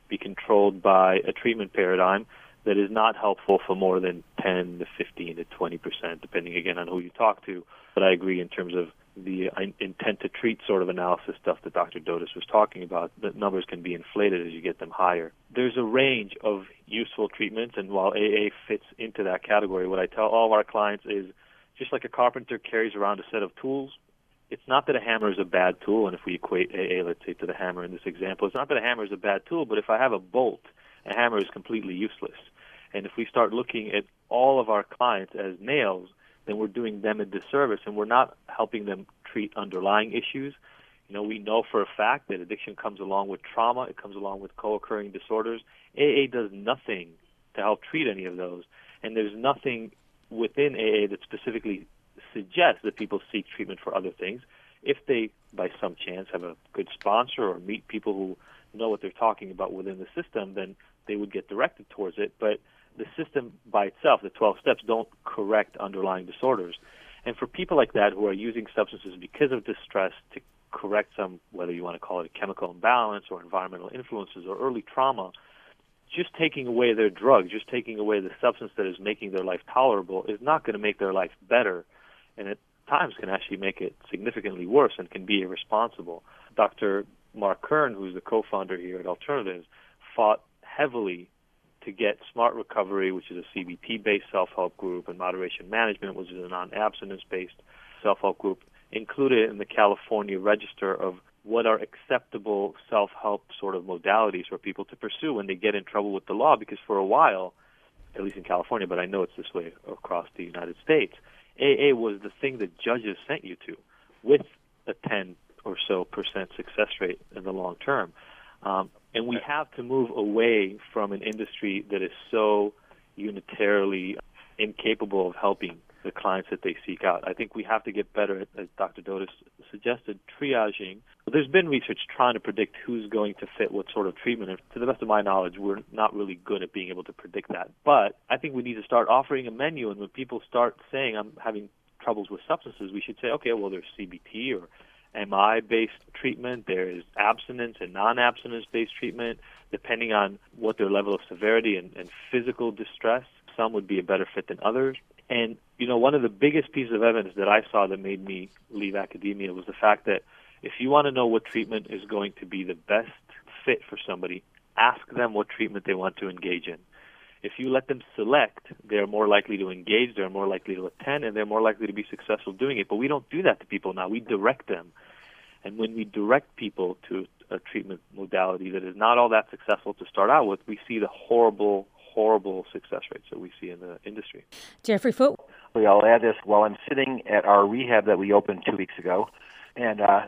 be controlled by a treatment paradigm that is not helpful for more than ten to fifteen to twenty percent, depending, again, on who you talk to. But I agree in terms of the intent to treat sort of analysis stuff that Doctor Dotis was talking about, the numbers can be inflated as you get them higher. There's a range of useful treatments, and while A A fits into that category, what I tell all of our clients is just like a carpenter carries around a set of tools, it's not that a hammer is a bad tool, and if we equate A A, let's say, to the hammer in this example, it's not that a hammer is a bad tool, but if I have a bolt, a hammer is completely useless. And if we start looking at all of our clients as nails, then we're doing them a disservice, and we're not helping them treat underlying issues. You know, we know for a fact that addiction comes along with trauma. It comes along with co-occurring disorders. A A does nothing to help treat any of those, and there's nothing within A A that specifically suggests that people seek treatment for other things. If they, by some chance, have a good sponsor or meet people who know what they're talking about within the system, then they would get directed towards it. But the system by itself, the twelve steps, don't correct underlying disorders. And for people like that who are using substances because of distress to correct some, whether you want to call it a chemical imbalance or environmental influences or early trauma, just taking away their drug, just taking away the substance that is making their life tolerable is not going to make their life better, and at times can actually make it significantly worse and can be irresponsible. Doctor Mark Kern, who's the co-founder here at Alternatives, fought heavily to get Smart Recovery, which is a C B T-based self-help group, and Moderation Management, which is a non-abstinence-based self-help group, included in the California Register of what are acceptable self-help sort of modalities for people to pursue when they get in trouble with the law, because for a while, at least in California, but I know it's this way across the United States, A A was the thing that judges sent you to with a ten or so percent success rate in the long term. Um, and we have to move away from an industry that is so unitarily incapable of helping the clients that they seek out. I think we have to get better at, as Doctor Dotis suggested, triaging. There's been research trying to predict who's going to fit what sort of treatment. And to the best of my knowledge, we're not really good at being able to predict that. But I think we need to start offering a menu, and when people start saying, I'm having troubles with substances, we should say, okay, well, there's C B T or M I-based treatment, there is abstinence and non-abstinence-based treatment, depending on what their level of severity and, and physical distress. Some would be a better fit than others. And, you know, one of the biggest pieces of evidence that I saw that made me leave academia was the fact that if you want to know what treatment is going to be the best fit for somebody, ask them what treatment they want to engage in. If you let them select, they're more likely to engage, they're more likely to attend, and they're more likely to be successful doing it. But we don't do that to people now. We direct them. And when we direct people to a treatment modality that is not all that successful to start out with, we see the horrible, horrible success rates that we see in the industry. Jeffrey Foote. I'll add this. While I'm sitting at our rehab that we opened two weeks ago, and uh,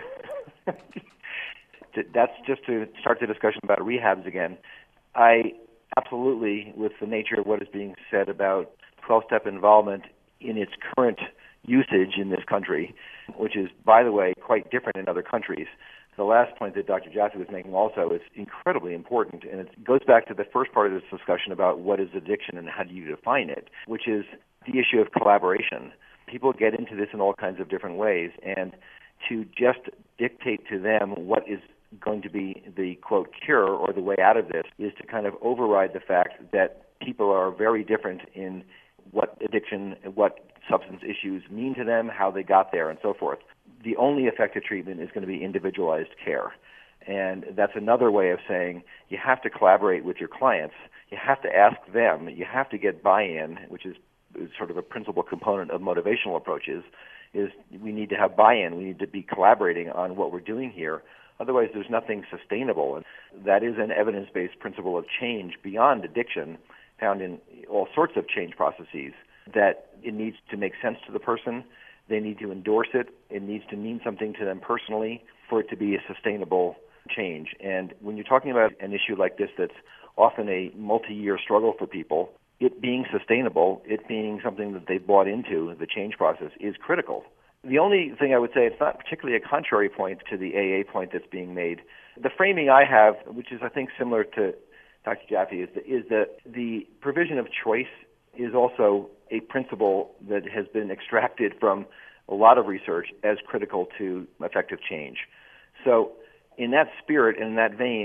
that's just to start the discussion about rehabs again, I absolutely, with the nature of what is being said about twelve-step involvement in its current usage in this country, which is, by the way, quite different in other countries. The last point that Doctor Jaffe was making also is incredibly important, and it goes back to the first part of this discussion about what is addiction and how do you define it, which is the issue of collaboration. People get into this in all kinds of different ways, and to just dictate to them what is going to be the, quote, cure or the way out of this is to kind of override the fact that people are very different in what addiction, what substance issues mean to them, how they got there, and so forth. The only effective treatment is going to be individualized care. And that's another way of saying you have to collaborate with your clients. You have to ask them. You have to get buy-in, which is sort of a principal component of motivational approaches, is we need to have buy-in. We need to be collaborating on what we're doing here. Otherwise, there's nothing sustainable. And that is an evidence-based principle of change beyond addiction, found in all sorts of change processes, that it needs to make sense to the person. They need to endorse it. It needs to mean something to them personally for it to be a sustainable change. And when you're talking about an issue like this that's often a multi-year struggle for people, it being sustainable, it being something that they bought into, the change process, is critical. The only thing I would say, it's not particularly a contrary point to the A A point that's being made. The framing I have, which is I think similar to Doctor Jaffe, is, the, is that the provision of choice is also a principle that has been extracted from a lot of research as critical to effective change. So in that spirit and in that vein,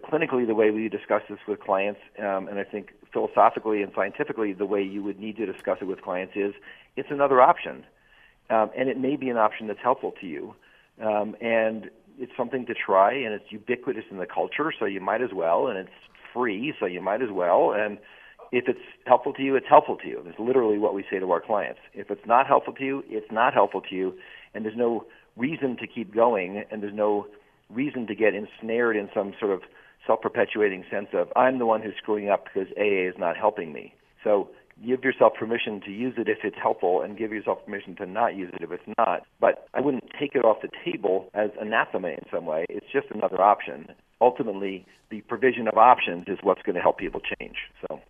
clinically the way we discuss this with clients, um, and I think philosophically and scientifically the way you would need to discuss it with clients is it's another option. Um, and it may be an option that's helpful to you. Um, and it's something to try, and it's ubiquitous in the culture, so you might as well, and it's free, so you might as well. And if it's helpful to you, it's helpful to you. That's literally what we say to our clients. If it's not helpful to you, it's not helpful to you, and there's no reason to keep going, and there's no reason to get ensnared in some sort of self-perpetuating sense of, I'm the one who's screwing up because A A is not helping me. So give yourself permission to use it if it's helpful, and give yourself permission to not use it if it's not. But I wouldn't take it off the table as anathema in some way. It's just another option. Ultimately, the provision of options is what's going to help people change. So,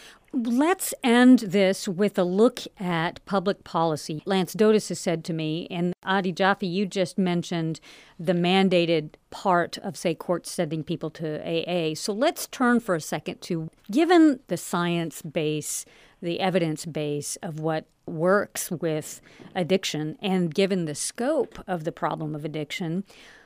let's end this with a look at public policy. Lance Dotis has said to me, and Adi Jaffe, you just mentioned the mandated part of, say, courts sending people to A A. So let's turn for a second to, given the science base, the evidence base of what works with addiction, and given the scope of the problem of addiction,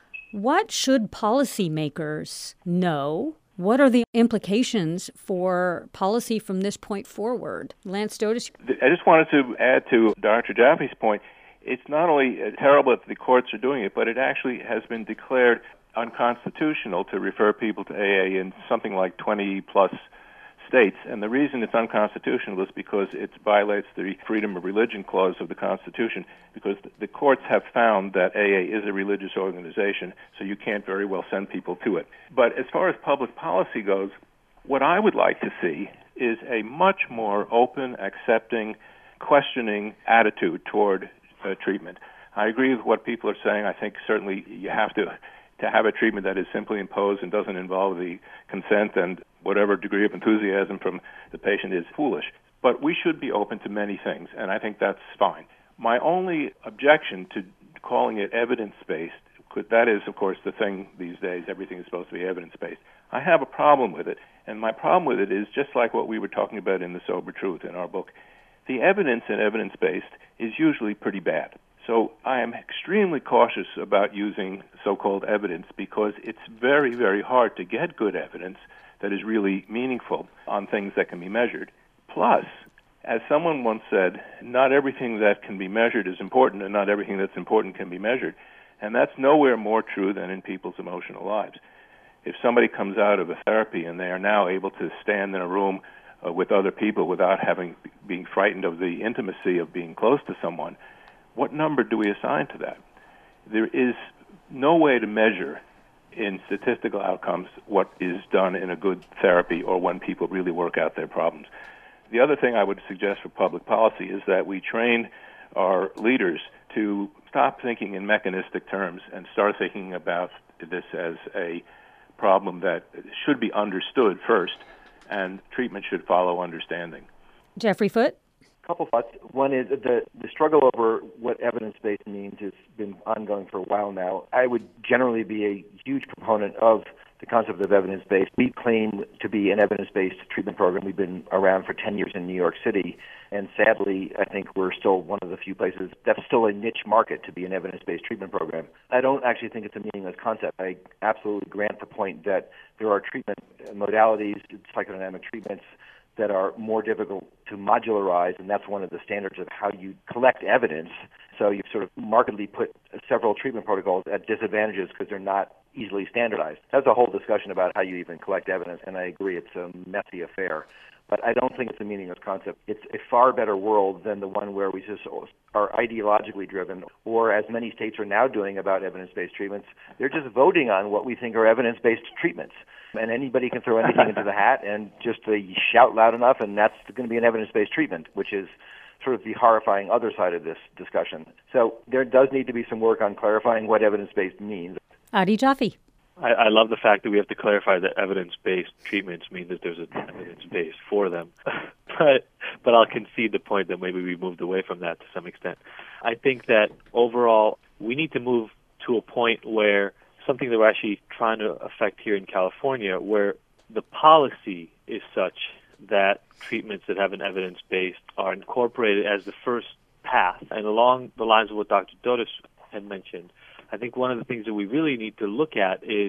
what should policymakers know? What are the implications for policy from this point forward? Lance Dotis? I just wanted to add to Doctor Jaffe's point. It's not only terrible that the courts are doing it, but it actually has been declared unconstitutional to refer people to A A in something like twenty plus states. And the reason it's unconstitutional is because it violates the freedom of religion clause of the Constitution, because the courts have found that A A is a religious organization, so you can't very well send people to it. But as far as public policy goes, what I would like to see is a much more open, accepting, questioning attitude toward uh, treatment. I agree with what people are saying. I think certainly you have to to have a treatment that is simply imposed and doesn't involve the consent and whatever degree of enthusiasm from the patient is foolish. But we should be open to many things, and I think that's fine. My only objection to calling it evidence-based, that is, of course, the thing these days, everything is supposed to be evidence-based. I have a problem with it, and my problem with it is just like what we were talking about in The Sober Truth in our book. The evidence in evidence-based is usually pretty bad. So I am extremely cautious about using so-called evidence because it's very, very hard to get good evidence that is really meaningful on things that can be measured. Plus, as someone once said, not everything that can be measured is important, and not everything that's important can be measured. And that's nowhere more true than in people's emotional lives. If somebody comes out of a therapy and they are now able to stand in a room uh, with other people without having being frightened of the intimacy of being close to someone, what number do we assign to that? There is no way to measure in statistical outcomes what is done in a good therapy or when people really work out their problems. The other thing I would suggest for public policy is that we train our leaders to stop thinking in mechanistic terms and start thinking about this as a problem that should be understood first, and treatment should follow understanding. Jeffrey Foote? A couple thoughts. One is the, the struggle over what evidence-based means has been ongoing for a while now. I would generally be a huge proponent of the concept of evidence-based. We claim to be an evidence-based treatment program. We've been around for ten years in New York City, and sadly, I think we're still one of the few places that's still a niche market to be an evidence-based treatment program. I don't actually think it's a meaningless concept. I absolutely grant the point that there are treatment modalities, psychodynamic treatments, that are more difficult to modularize, and that's one of the standards of how you collect evidence. So you've sort of markedly put several treatment protocols at disadvantages because they're not easily standardized. That's a whole discussion about how you even collect evidence, and I agree it's a messy affair. But I don't think it's a meaningless concept. It's a far better world than the one where we just are ideologically driven, or as many states are now doing about evidence-based treatments, they're just voting on what we think are evidence-based treatments. And anybody can throw anything into the hat and just uh, shout loud enough, and that's going to be an evidence-based treatment, which is sort of the horrifying other side of this discussion. So there does need to be some work on clarifying what evidence-based means. Adi Jaffe. I, I love the fact that we have to clarify that evidence-based treatments mean that there's an evidence base for them. but but I'll concede the point that maybe we moved away from that to some extent. I think that overall we need to move to a point where something that we're actually trying to affect here in California, where the policy is such that treatments that have an evidence base are incorporated as the first path. And along the lines of what Doctor Dotis had mentioned, I think one of the things that we really need to look at is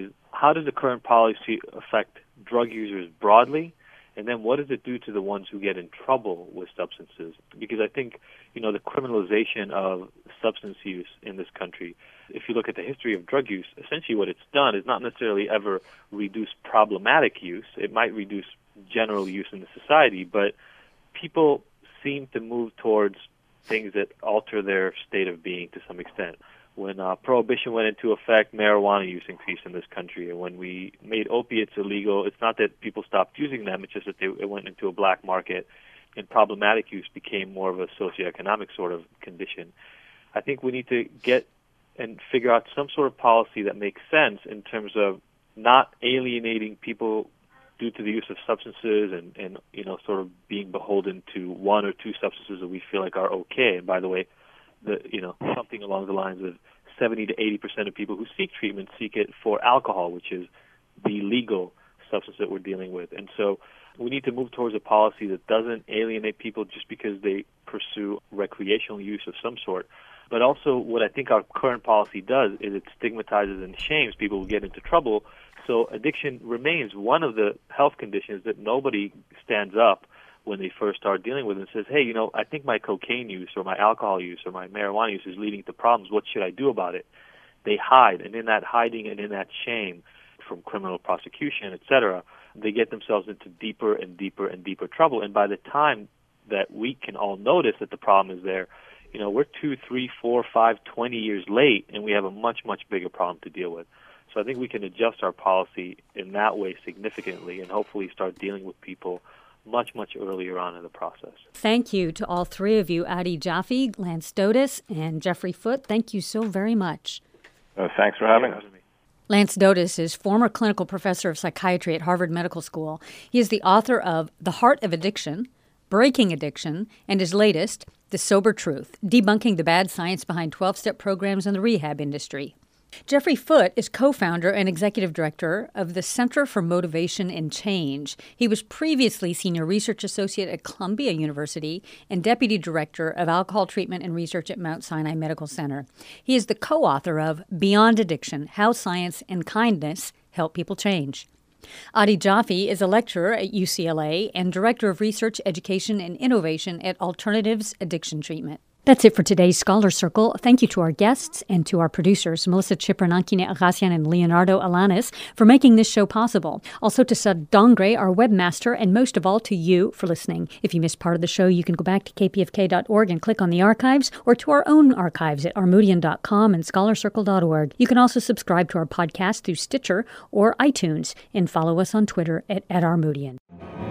how does the current policy affect drug users broadly? And then what does it do to the ones who get in trouble with substances? Because I think, you know, the criminalization of substance use in this country, if you look at the history of drug use, essentially what it's done is not necessarily ever reduce problematic use. It might reduce general use in the society, but people seem to move towards things that alter their state of being to some extent. When uh, Prohibition went into effect, marijuana use increased in this country. And when we made opiates illegal, it's not that people stopped using them, it's just that they, it went into a black market, and problematic use became more of a socioeconomic sort of condition. I think we need to get and figure out some sort of policy that makes sense in terms of not alienating people due to the use of substances and, and you know, sort of being beholden to one or two substances that we feel like are okay. And by the way, the, you know, something along the lines of seventy to eighty percent of people who seek treatment seek it for alcohol, which is the legal substance that we're dealing with. And so we need to move towards a policy that doesn't alienate people just because they pursue recreational use of some sort. But also what I think our current policy does is it stigmatizes and shames people who get into trouble. So addiction remains one of the health conditions that nobody stands up when they first start dealing with it and says, hey, you know, I think my cocaine use or my alcohol use or my marijuana use is leading to problems. What should I do about it? They hide, and in that hiding and in that shame from criminal prosecution, et cetera, they get themselves into deeper and deeper and deeper trouble. And by the time that we can all notice that the problem is there, you know, we're two, three, four, five, twenty years late, and we have a much, much bigger problem to deal with. So I think we can adjust our policy in that way significantly and hopefully start dealing with people much, much earlier on in the process. Thank you to all three of you, Adi Jaffe, Lance Dotis, and Jeffrey Foote. Thank you so very much. Uh, thanks for having us. Lance Dotis is former clinical professor of psychiatry at Harvard Medical School. He is the author of The Heart of Addiction, Breaking Addiction, and his latest, The Sober Truth, Debunking the Bad Science Behind twelve-Step Programs in the Rehab Industry. Jeffrey Foote is co-founder and executive director of the Center for Motivation and Change. He was previously senior research associate at Columbia University and deputy director of alcohol treatment and research at Mount Sinai Medical Center. He is the co-author of Beyond Addiction: How Science and Kindness Help People Change. Adi Jaffe is a lecturer at U C L A and director of research, education, and innovation at Alternatives Addiction Treatment. That's it for today's Scholar Circle. Thank you to our guests and to our producers, Melissa Chipranankine Agasian and Leonardo Alanis, for making this show possible. Also to Sud Dongre, our webmaster, and most of all to you for listening. If you missed part of the show, you can go back to k p f k dot org and click on the archives, or to our own archives at armoudian dot com and scholar circle dot org. You can also subscribe to our podcast through Stitcher or iTunes and follow us on Twitter at, at Armoudian.